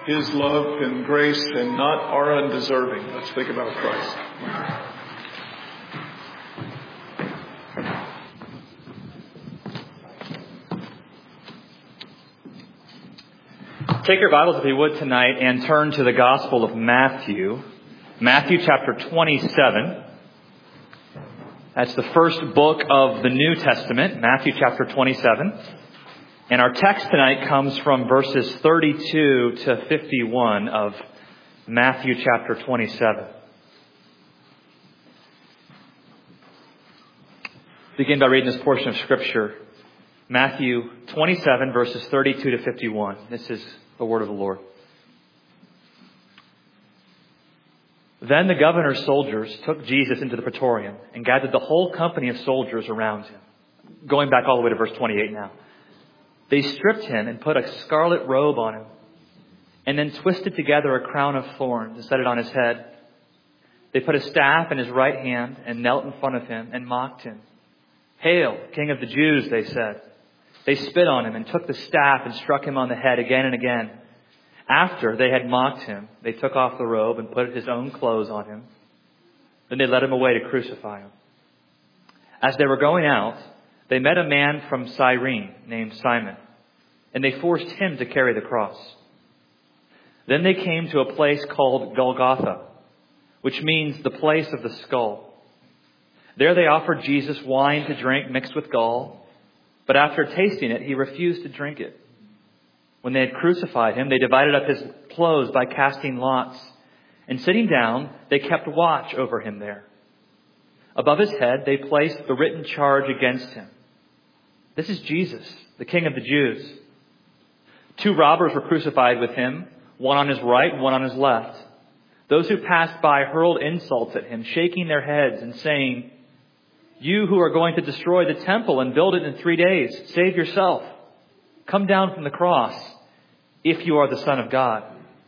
His love and grace and not our undeserving. Let's think about Christ. Take your Bibles, if you would, tonight and turn to the Gospel of Matthew. Matthew chapter 27. That's the first book of the New Testament, Matthew chapter 27. And our text tonight comes from verses 32 to 51 of Matthew chapter 27. Begin by reading this portion of Scripture. Matthew 27, verses 32 to 51. This is the word of the Lord. Then the governor's soldiers took Jesus into the praetorium and gathered the whole company of soldiers around him. Going back all the way to verse 28 now. They stripped him and put a scarlet robe on him, and then twisted together a crown of thorns and set it on his head. They put a staff in his right hand and knelt in front of him and mocked him. "Hail, King of the Jews," they said. They spit on him and took the staff and struck him on the head again and again. After they had mocked him, they took off the robe and put his own clothes on him. Then they led him away to crucify him. As they were going out, they met a man from Cyrene named Simon, and they forced him to carry the cross. Then they came to a place called Golgotha, which means the place of the skull. There they offered Jesus wine to drink mixed with gall, but after tasting it, he refused to drink it. When they had crucified him, they divided up his clothes by casting lots, and sitting down, they kept watch over him there. Above his head, they placed the written charge against him. "This is Jesus, the King of the Jews." 2 robbers were crucified with him, one on his right and one on his left. Those who passed by hurled insults at him, shaking their heads and saying, "You who are going to destroy the temple and build it in 3 days, save yourself. Come down from the cross if you are the Son of God."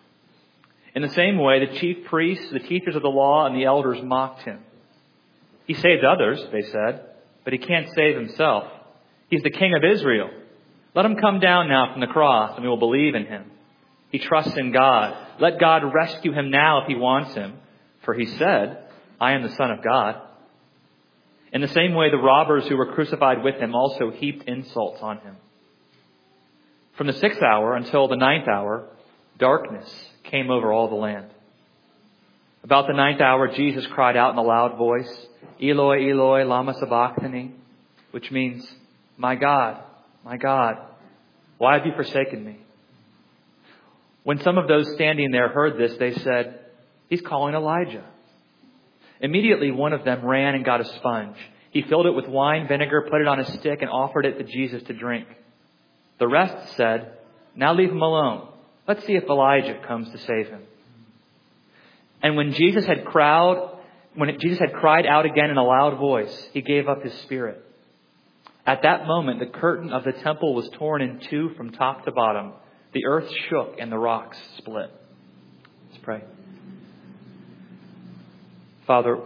In the same way, the chief priests, the teachers of the law, and the elders mocked him. "He saved others," they said, "but he can't save himself. He's the King of Israel. Let him come down now from the cross and we will believe in him. He trusts in God. Let God rescue him now if he wants him. For he said, 'I am the Son of God.'" In the same way, the robbers who were crucified with him also heaped insults on him. From the 6th hour until the 9th hour, darkness came over all the land. About the 9th hour, Jesus cried out in a loud voice, "Eloi, Eloi, lama sabachthani," which means, my God, why have you forsaken me?" When some of those standing there heard this, they said, "He's calling Elijah." Immediately one of them ran and got a sponge. He filled it with wine vinegar, put it on a stick, and offered it to Jesus to drink. The rest said, "Now leave him alone. Let's see if Elijah comes to save him." And when Jesus had cried out again in a loud voice, he gave up his spirit. At that moment, the curtain of the temple was torn in two from top to bottom. The earth shook and the rocks split. Let's pray. Father,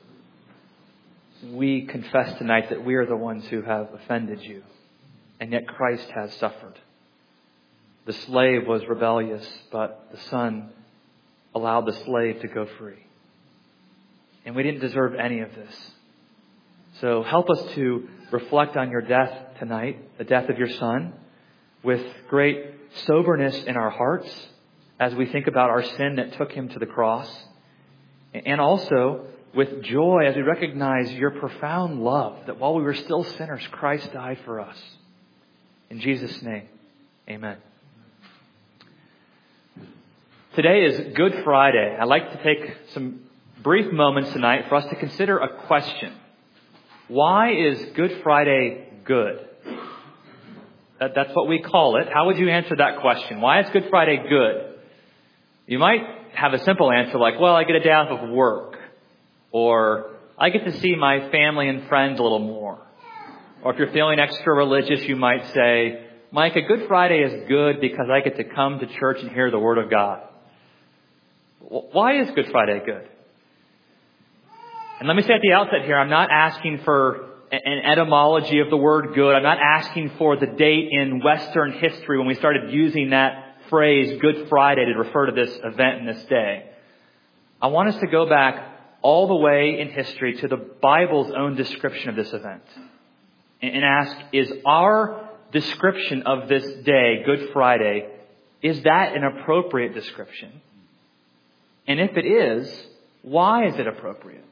we confess tonight that we are the ones who have offended you, and yet Christ has suffered. The slave was rebellious, but the Son allowed the slave to go free. And we didn't deserve any of this. So help us to reflect on your death tonight, the death of your Son, with great soberness in our hearts as we think about our sin that took him to the cross. And also with joy as we recognize your profound love, that while we were still sinners, Christ died for us. In Jesus' name, amen. Today is Good Friday. I'd like to take some brief moments tonight for us to consider a question. Why is Good Friday good? That's what we call it. How would you answer that question? Why is Good Friday good? You might have a simple answer like, well, I get a day off of work. Or I get to see my family and friends a little more. Or if you're feeling extra religious, you might say, Mike, a Good Friday is good because I get to come to church and hear the Word of God. Why is Good Friday good? And let me say at the outset here, I'm not asking for an etymology of the word good. I'm not asking for the date in Western history when we started using that phrase Good Friday to refer to this event and this day, I want us to go back all the way in history to the Bible's own description of this event and ask, is our description of this day, Good Friday, is that an appropriate description? And if it is, why is it appropriate?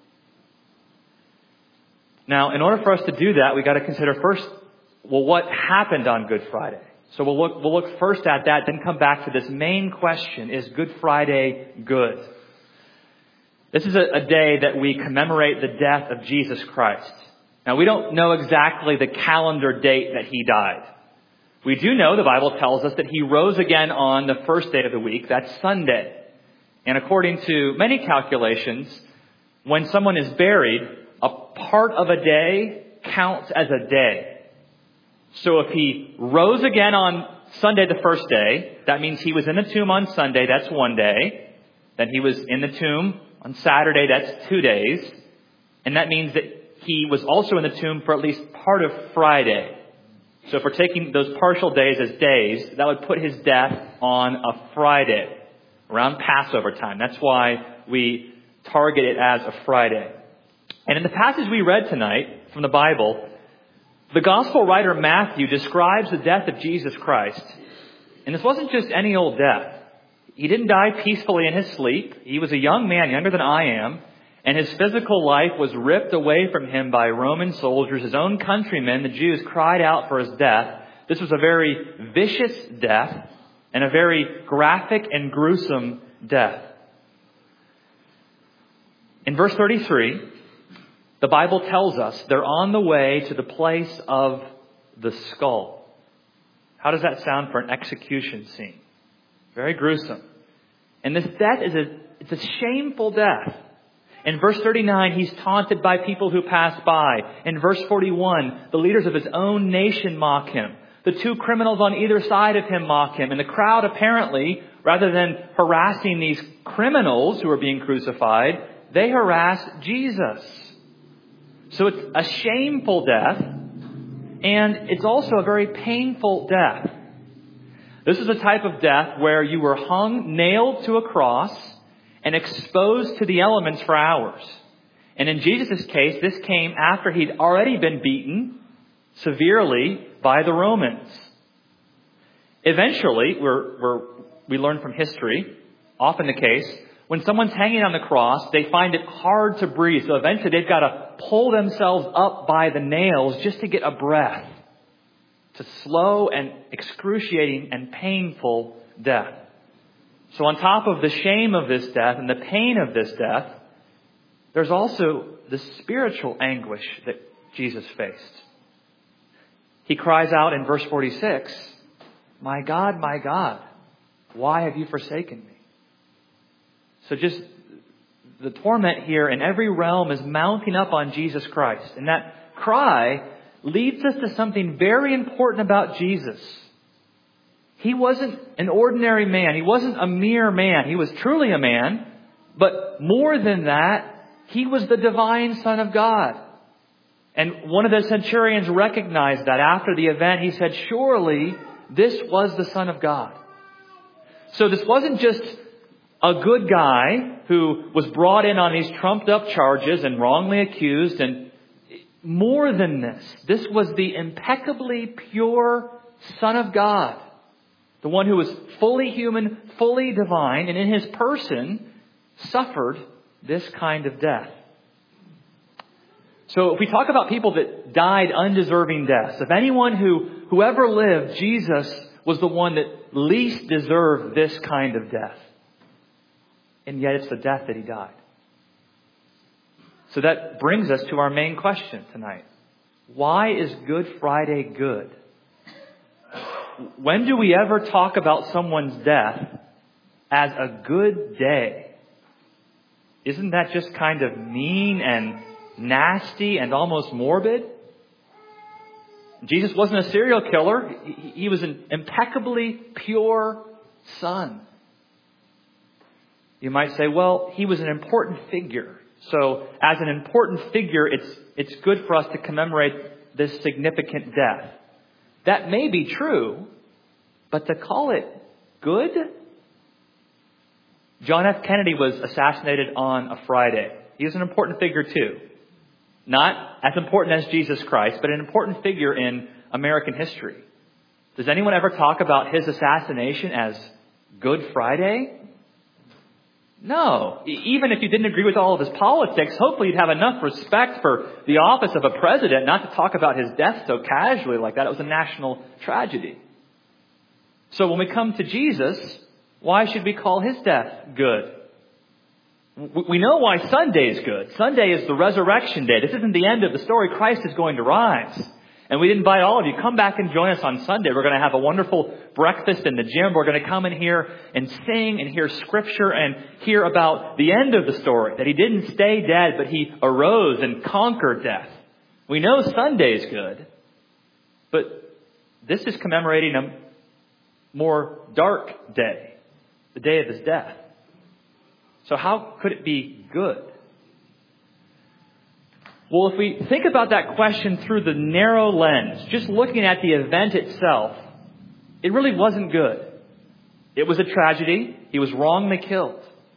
Now, in order for us to do that, we've got to consider first, well, what happened on Good Friday? So we'll look first at that, then come back to this main question, is Good Friday good? This is a day that we commemorate the death of Jesus Christ. Now, we don't know exactly the calendar date that He died. We do know, the Bible tells us, that He rose again on the first day of the week. That's Sunday. And according to many calculations, when someone is buried, a part of a day counts as a day. So if He rose again on Sunday, the first day, that means He was in the tomb on Sunday, that's one day. Then He was in the tomb on Saturday, that's 2 days. And that means that He was also in the tomb for at least part of Friday. So if we're taking those partial days as days, that would put His death on a Friday, around Passover time. That's why we target it as a Friday. And in the passage we read tonight from the Bible, the gospel writer Matthew describes the death of Jesus Christ. And this wasn't just any old death. He didn't die peacefully in His sleep. He was a young man, younger than I am. And His physical life was ripped away from Him by Roman soldiers. His own countrymen, the Jews, cried out for His death. This was a very vicious death and a very graphic and gruesome death. In verse 33, the Bible tells us they're on the way to the place of the skull. How does that sound for an execution scene? Very gruesome. And this death it's a shameful death. In verse 39, He's taunted by people who pass by. In verse 41, the leaders of His own nation mock Him. The two criminals on either side of Him mock Him. And the crowd apparently, rather than harassing these criminals who are being crucified, they harass Jesus. So it's a shameful death, and it's also a very painful death. This is a type of death where you were hung, nailed to a cross, and exposed to the elements for hours. And in Jesus' case, this came after He'd already been beaten severely by the Romans. Eventually, we learn from history, often the case, when someone's hanging on the cross, they find it hard to breathe. So eventually they've got to pull themselves up by the nails just to get a breath. It's a slow and excruciating and painful death. So on top of the shame of this death and the pain of this death, there's also the spiritual anguish that Jesus faced. He cries out in verse 46, my God, why have you forsaken me?" So just the torment here in every realm is mounting up on Jesus Christ. And that cry leads us to something very important about Jesus. He wasn't an ordinary man. He wasn't a mere man. He was truly a man. But more than that, He was the divine Son of God. And one of the centurions recognized that after the event. He said, surely this was the Son of God. So this wasn't just a good guy who was brought in on these trumped up charges and wrongly accused. And more than this was the impeccably pure Son of God. The one who was fully human, fully divine, and in His person suffered this kind of death. So if we talk about people that died undeserving deaths, of anyone who ever lived, Jesus was the one that least deserved this kind of death. And yet it's the death that He died. So that brings us to our main question tonight. Why is Good Friday good? When do we ever talk about someone's death as a good day? Isn't that just kind of mean and nasty and almost morbid? Jesus wasn't a serial killer. He was an impeccably pure Son. You might say, well, He was an important figure. So as an important figure, it's good for us to commemorate this significant death. That may be true, but to call it good? John F. Kennedy was assassinated on a Friday. He was an important figure too. Not as important as Jesus Christ, but an important figure in American history. Does anyone ever talk about his assassination as Good Friday? No. Even if you didn't agree with all of his politics, hopefully you'd have enough respect for the office of a president not to talk about his death so casually like that. It was a national tragedy. So when we come to Jesus, why should we call his death good? We know why Sunday is good. Sunday is the resurrection day. This isn't the end of the story. Christ is going to rise. And we'd invite all of you, come back and join us on Sunday. We're going to have a wonderful breakfast in the gym. We're going to come in here and sing and hear Scripture and hear about the end of the story. That he didn't stay dead, but he arose and conquered death. We know Sunday is good. But this is commemorating a more dark day. The day of his death. So how could it be good? Well, if we think about that question through the narrow lens, just looking at the event itself, it really wasn't good. It was a tragedy. He was wrongly killed.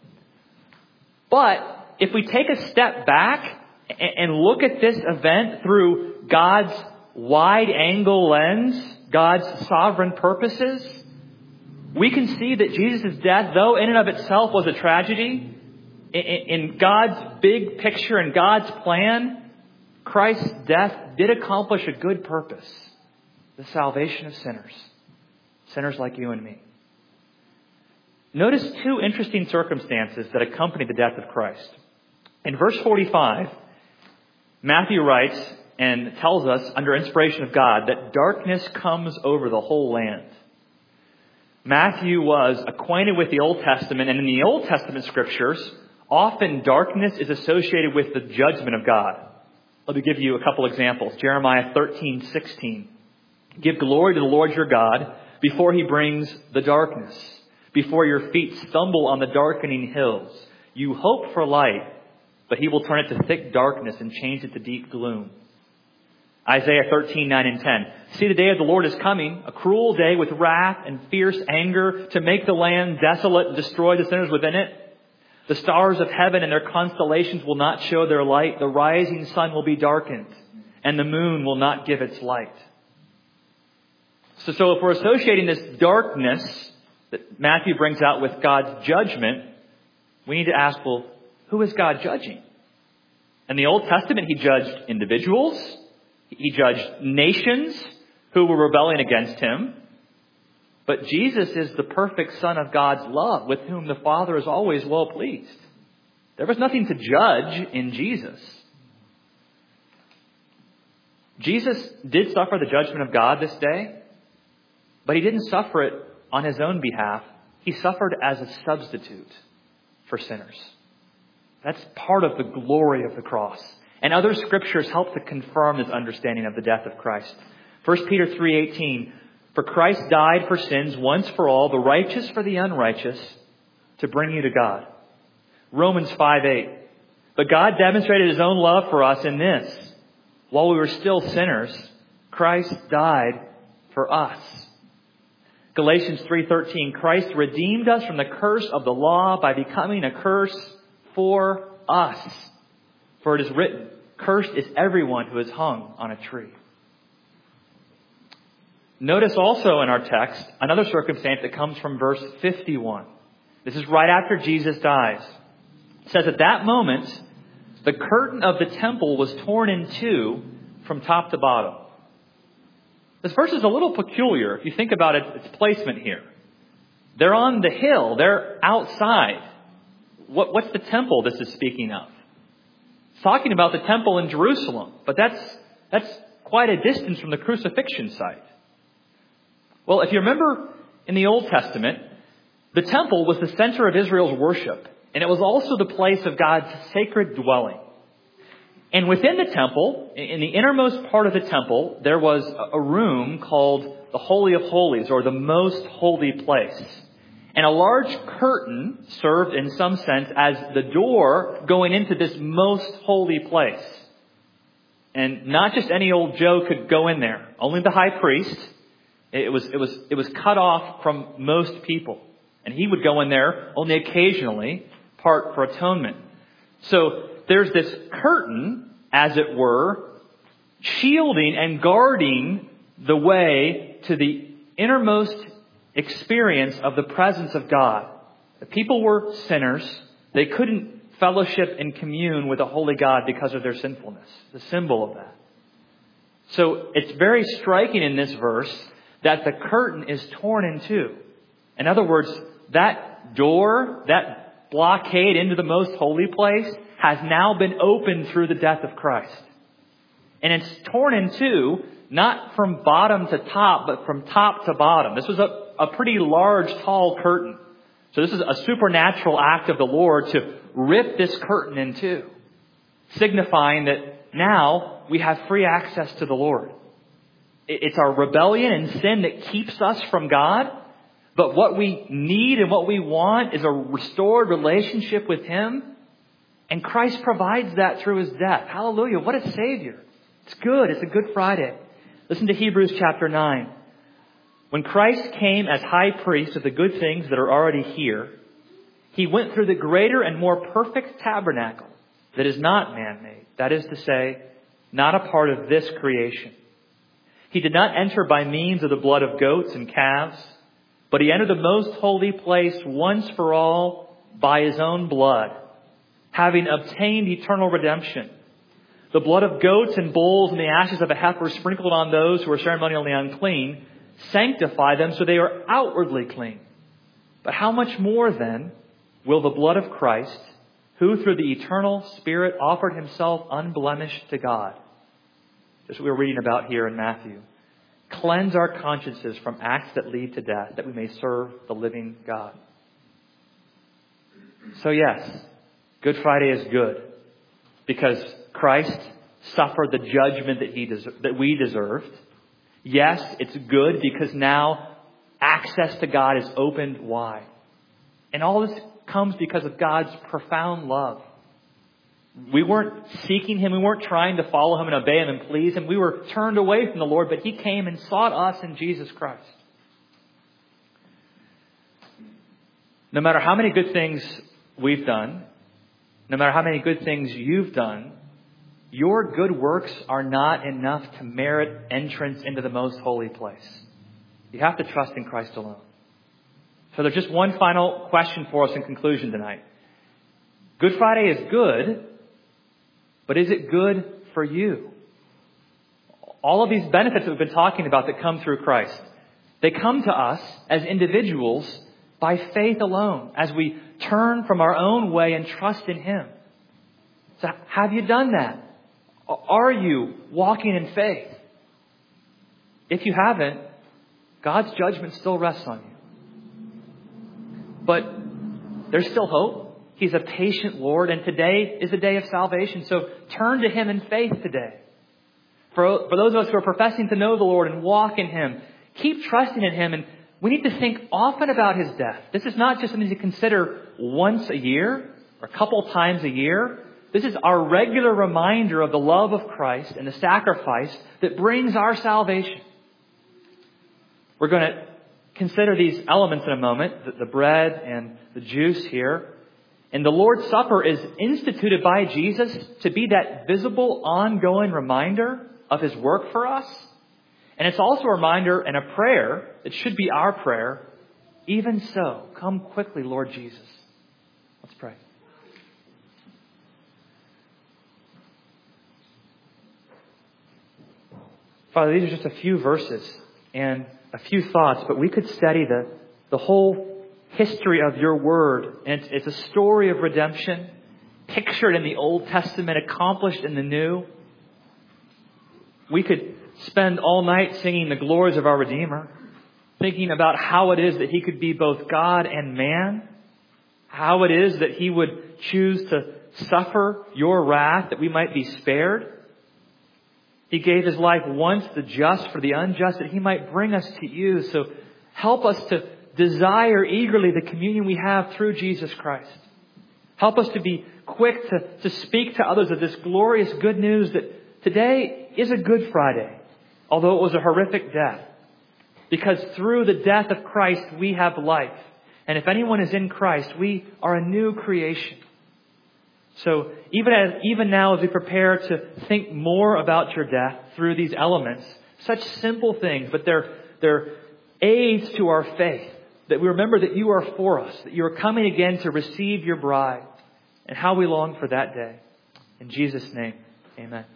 But if we take a step back and look at this event through God's wide-angle lens, God's sovereign purposes, we can see that Jesus' death, though in and of itself was a tragedy, in God's big picture and God's plan, Christ's death did accomplish a good purpose. The salvation of sinners. Sinners like you and me. Notice two interesting circumstances that accompany the death of Christ. In verse 45, Matthew writes and tells us, under inspiration of God, that darkness comes over the whole land. Matthew was acquainted with the Old Testament, and in the Old Testament scriptures, often darkness is associated with the judgment of God. Let me give you a couple examples. Jeremiah 13:16. Give glory to the Lord your God before he brings the darkness, before your feet stumble on the darkening hills. You hope for light, but he will turn it to thick darkness and change it to deep gloom. Isaiah 13:9 and 10. See, the day of the Lord is coming, a cruel day with wrath and fierce anger to make the land desolate and destroy the sinners within it. The stars of heaven and their constellations will not show their light. The rising sun will be darkened, and the moon will not give its light. So if we're associating this darkness that Matthew brings out with God's judgment, we need to ask, well, who is God judging? In the Old Testament, he judged individuals. He judged nations who were rebelling against him. But Jesus is the perfect Son of God's love, with whom the Father is always well pleased. There was nothing to judge in Jesus. Jesus did suffer the judgment of God this day, but he didn't suffer it on his own behalf. He suffered as a substitute for sinners. That's part of the glory of the cross. And other scriptures help to confirm this understanding of the death of Christ. 1 Peter 3:18, for Christ died for sins once for all, the righteous for the unrighteous, to bring you to God. Romans 5:8, but God demonstrated his own love for us in this: while we were still sinners, Christ died for us. Galatians 3:13, Christ redeemed us from the curse of the law by becoming a curse for us. For it is written, cursed is everyone who is hung on a tree. Notice also in our text another circumstance that comes from verse 51. This is right after Jesus dies. It says, at that moment, the curtain of the temple was torn in two from top to bottom. This verse is a little peculiar if you think about its placement here. They're on the hill. They're outside. What's the temple this is speaking of? It's talking about the temple in Jerusalem, but that's quite a distance from the crucifixion site. Well, if you remember in the Old Testament, the temple was the center of Israel's worship, and it was also the place of God's sacred dwelling. And within the temple, in the innermost part of the temple, there was a room called the Holy of Holies, or the Most Holy Place. And a large curtain served in some sense as the door going into this most holy place. And not just any old Joe could go in there. Only the high priest It was cut off from most people. And he would go in there only occasionally, part for atonement. So there's this curtain, as it were, shielding and guarding the way to the innermost experience of the presence of God. The people were sinners. They couldn't fellowship and commune with a holy God because of their sinfulness. The symbol of that. So it's very striking in this verse that the curtain is torn in two. In other words, that door, that blockade into the most holy place has now been opened through the death of Christ. And it's torn in two, not from bottom to top, but from top to bottom. This was a pretty large, tall curtain. So this is a supernatural act of the Lord to rip this curtain in two, signifying that now we have free access to the Lord. It's our rebellion and sin that keeps us from God. But what we need and what we want is a restored relationship with Him. And Christ provides that through His death. Hallelujah. What a Savior. It's good. It's a Good Friday. Listen to Hebrews chapter 9. When Christ came as high priest of the good things that are already here, He went through the greater and more perfect tabernacle that is not man-made. That is to say, not a part of this creation. He did not enter by means of the blood of goats and calves, but He entered the most holy place once for all by His own blood, having obtained eternal redemption. The blood of goats and bulls and the ashes of a heifer sprinkled on those who are ceremonially unclean sanctify them so they are outwardly clean. But how much more then will the blood of Christ, who through the eternal Spirit offered Himself unblemished to God, just what we're reading about here in Matthew, cleanse our consciences from acts that lead to death, that we may serve the living God. So yes, Good Friday is good because Christ suffered the judgment that we deserved. Yes, it's good because now access to God is opened wide. And all this comes because of God's profound love. We weren't seeking Him. We weren't trying to follow Him and obey Him and please Him. We were turned away from the Lord, but He came and sought us in Jesus Christ. No matter how many good things we've done, no matter how many good things you've done, your good works are not enough to merit entrance into the most holy place. You have to trust in Christ alone. So there's just one final question for us in conclusion tonight. Good Friday is good, but is it good for you? All of these benefits that we've been talking about that come through Christ, they come to us as individuals by faith alone, as we turn from our own way and trust in Him. So have you done that? Are you walking in faith? If you haven't, God's judgment still rests on you. But there's still hope. He's a patient Lord, and today is a day of salvation. So turn to Him in faith today. For those of us who are professing to know the Lord and walk in Him, keep trusting in Him. And we need to think often about His death. This is not just something to consider once a year or a couple times a year. This is our regular reminder of the love of Christ and the sacrifice that brings our salvation. We're going to consider these elements in a moment, the bread and the juice here. And the Lord's Supper is instituted by Jesus to be that visible, ongoing reminder of His work for us. And it's also a reminder and a prayer that should be our prayer. Even so, come quickly, Lord Jesus. Let's pray. Father, these are just a few verses and a few thoughts, but we could study the whole history of Your Word. And it's a story of redemption, pictured in the Old Testament, accomplished in the New. We could spend all night singing the glories of our Redeemer, thinking about how it is that He could be both God and man, how it is that He would choose to suffer Your wrath that we might be spared. He gave His life once, the just for the unjust, that He might bring us to You. So help us to desire eagerly the communion we have through Jesus Christ. Help us to be quick to speak to others of this glorious good news that today is a Good Friday, although it was a horrific death. Because through the death of Christ, we have life. And if anyone is in Christ, we are a new creation. So even now as we prepare to think more about your death through these elements, such simple things, but they're aids to our faith, that we remember that you are for us, that you are coming again to receive your bride, and how we long for that day. In Jesus' name, amen.